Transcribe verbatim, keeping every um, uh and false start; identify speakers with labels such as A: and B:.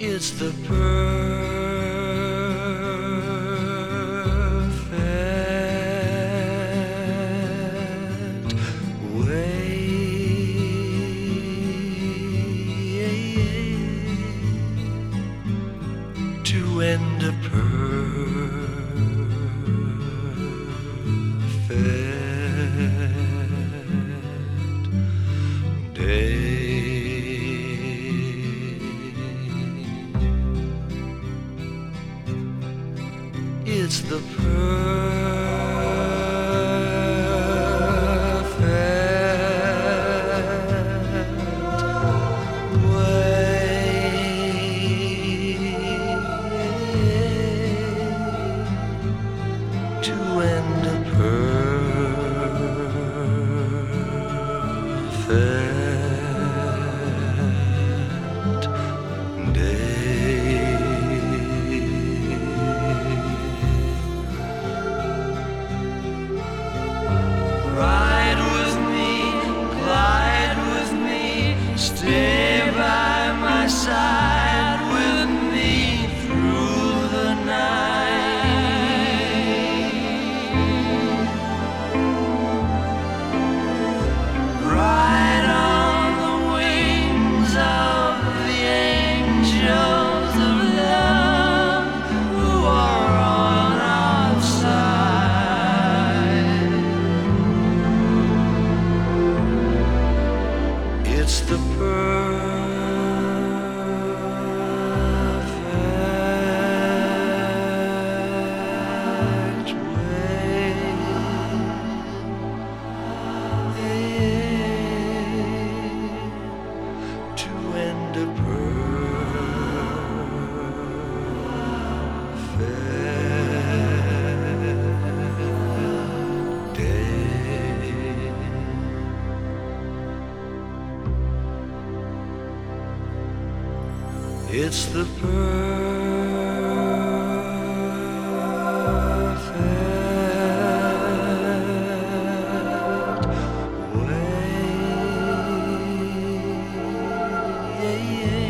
A: It's the perfect way to end a perfect day. It's the perfect way to end a perfect day. Ride with me, glide with me, stay by my side with me through the night. Ride on the wings of the angels of love who are on our side. It's the perfect way to end a perfect day. It's the perfect way